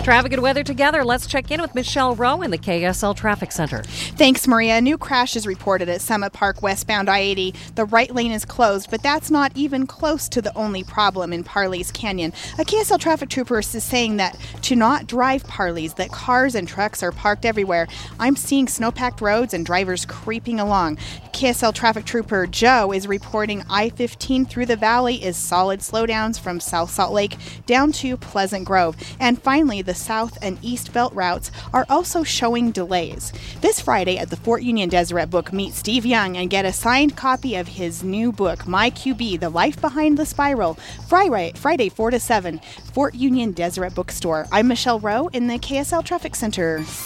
Traffic and weather together. Let's check in with Michelle Rowe in the KSL Traffic Center. Thanks, Maria. A new crash is reported at Summit Park westbound I-80. The right lane is closed, but that's not even close to the only problem in Parley's Canyon. A KSL traffic trooper is saying that to not drive Parley's, that cars and trucks are parked everywhere. I'm seeing snowpacked roads and drivers creeping along. KSL traffic trooper Joe is reporting I-15 through the valley is solid slowdowns from South Salt Lake down to Pleasant Grove. And finally, the south and east belt routes are also showing delays. This Friday at the Fort Union Deseret Book, meet Steve Young and get a signed copy of his new book, My QB, The Life Behind the Spiral. Friday 4 to 7, Fort Union Deseret Bookstore. I'm Michelle Rowe in the KSL Traffic Center.